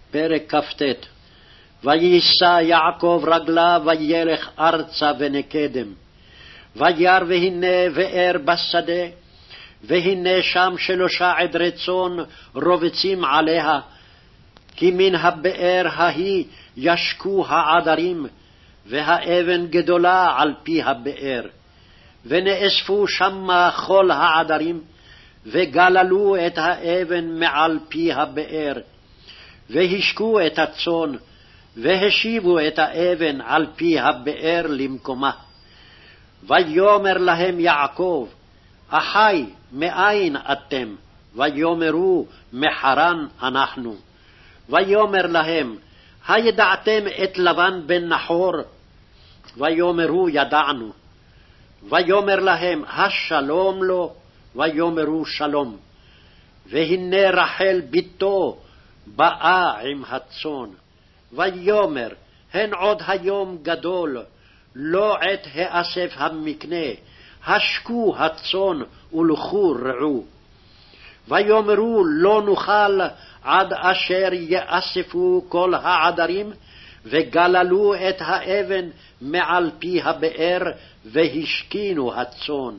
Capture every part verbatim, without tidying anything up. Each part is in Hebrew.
פרק כ"ט. ויישא יעקב רגליו וילך ארצה ונקדם. וירא והנה באר בשדה, והנה שם שלושה עדרי צאן רובצים עליה, כי מן הבאר ההיא ישקו העדרים, והאבן גדולה על פי הבאר. ונאספו שמה כל העדרים, וגללו את האבן מעל פי הבאר, והשקו את הצאן, והשיבו את האבן על פי הבאר למקומה. ויאמר להם יעקב, אחי, מאין אתם? ויאמרו, מחרן אנחנו. ויאמר להם, הידעתם את לבן בן נחור? ויאמרו, ידענו. ויאמר להם, השלום לו? ויאמרו, שלום. והנה רחל בתו באה עם הצאן. ויאמר, הן עוד היום גדול, לא עת האסף המקנה, השקו הצאן ולכו רעו. ויאמרו, לא נוכל עד אשר יאספו כל העדרים, וגללו את האבן מעל פי הבאר, והשקינו הצאן.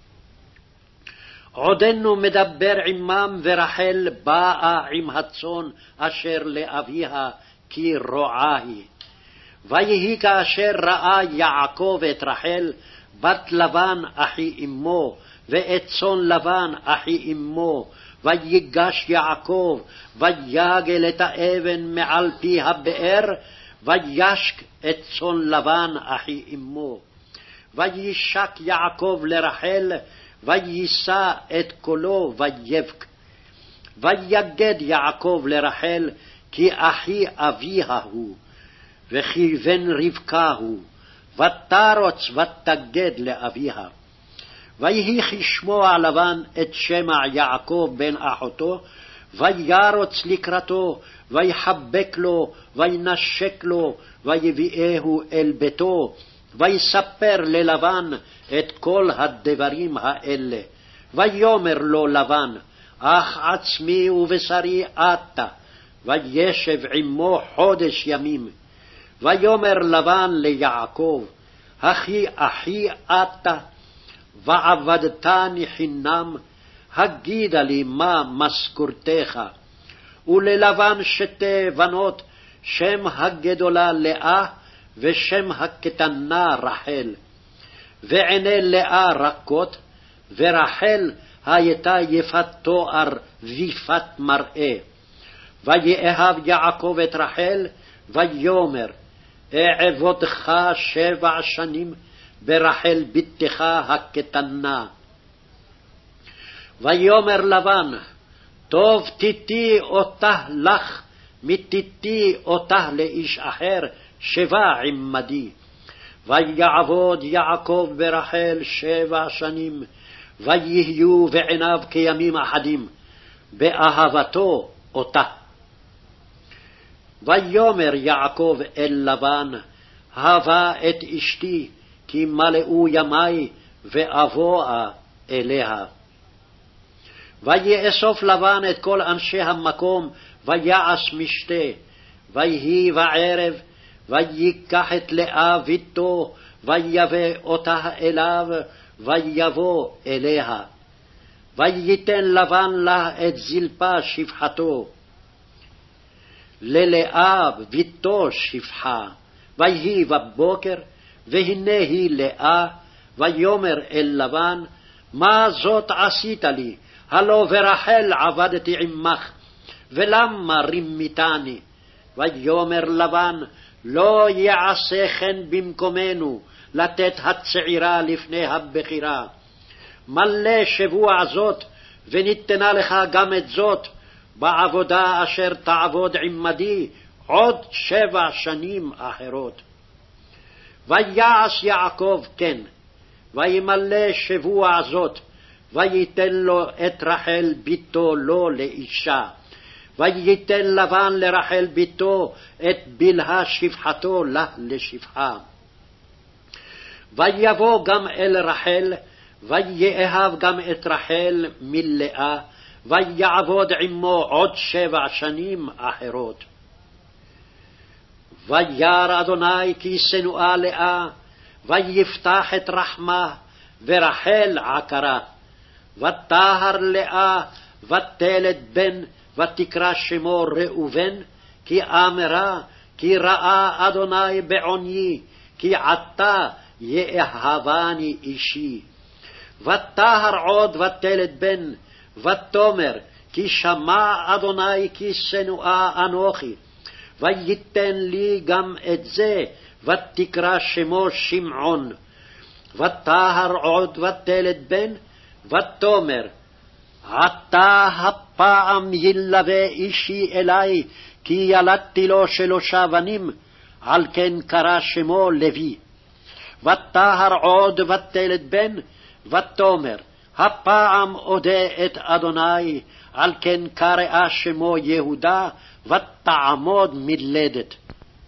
עודנו מדבר עמם, ורחל באה עם הצאן אשר לאביה, כי רועה היא. ויהי כאשר ראה יעקב את רחל, בת לבן אחי אמו, ואת צאן לבן אחי אמו, ויגש יעקב, ויגל את האבן מעל פי הבאר, וישק את צאן לבן אחי אמו. וישק יעקב לרחל, ויישא את קולו ויבק. ויגד יעקב לרחל, כי אחי אביה הוא, וכי בן רבקה הוא, ותרוץ ותגד לאביה. ויהי כשמוע לבן את שמע יעקב בן אחותו, וירוץ לקראתו, ויחבק לו, וינשק לו, ויביאהו אל ביתו, ויספר ללבן את כל הדברים האלה. ויאמר לו לבן, אך עצמי ובשרי אתה, וישב עמו חודש ימים. ויאמר לבן ליעקב, אחי אחי אתה, ועבדתני חינם, הגידה לי מה משכורתך. וללבן שתי בנות, שם הגדולה לאה, ושם הקטנה רחל. ועיני לאה רכות, ורחל הייתה יפת תואר ויפת מראה. ויאהב יעקב את רחל, ויאמר, אעבודך שבע שנים ברחל בתך הקטנה. ויאמר לבן, טוב תיתי אותה לך, מתיתי אותה לאיש אחר, שבע עמדי. ויעבוד יעקב ברחל שבע שנים, ויהיו בעיניו כימים אחדים, באהבתו אותה. ויאמר יעקב אל לבן, הבה את אשתי, כי מלאו ימי, ואבואה אליה. ויאסוף לבן את כל אנשי המקום, ויעש משתה. ויהי בערב, ויקח את לאה בתו, ויבא אותה אליו, ויבוא אליה. וייתן לבן לה את זלפה שפחתו, ללאה בתו שפחה. ויהי בבוקר, והנה היא לאה. ויאמר אל לבן, מה זאת עשית לי? הלא ורחל עבדתי עמך, ולמה רימיתני? ויאמר לבן, לא יעשה כן במקומנו, לתת הצעירה לפני הבכירה. מלא שבוע זאת, וניתנה לך גם את זאת, בעבודה אשר תעבוד עמדי עוד שבע שנים אחרות. ויעש יעקב כן, וימלא שבוע זאת, וייתן לו את רחל בתו לו לאישה. וייתן לבן לרחל בתו את בלהה שפחתו לה לשפחה. ויבוא גם אל רחל, ויאהב גם את רחל מלאה, ויעבוד עמו עוד שבע שנים אחרות. וירא אדוני כי שנואה לאה, ויפתח את רחמה, ורחל עקרה. ותהר לאה, ותלד בן, ותקרא שמו ראובן, כי אמרה, כי ראה אדוני בעוניי, כי עתה יאהבני אישי. ותהר עוד ותלד בן, ותאמר, כי שמע אדוני כי שנואה אנוכי, ויתן לי גם את זה, ותקרא שמו שמעון. ותהר עוד ותלד בן, ותאמר, עתה הפעם ילווה אישי אלי, כי ילדתי לו שלושה בנים, על כן קרא שמו לוי. ותהר עוד ותלד בן, ותאמר, הפעם אודה את אדוני, על כן קראה שמו יהודה, ותעמוד מלדת.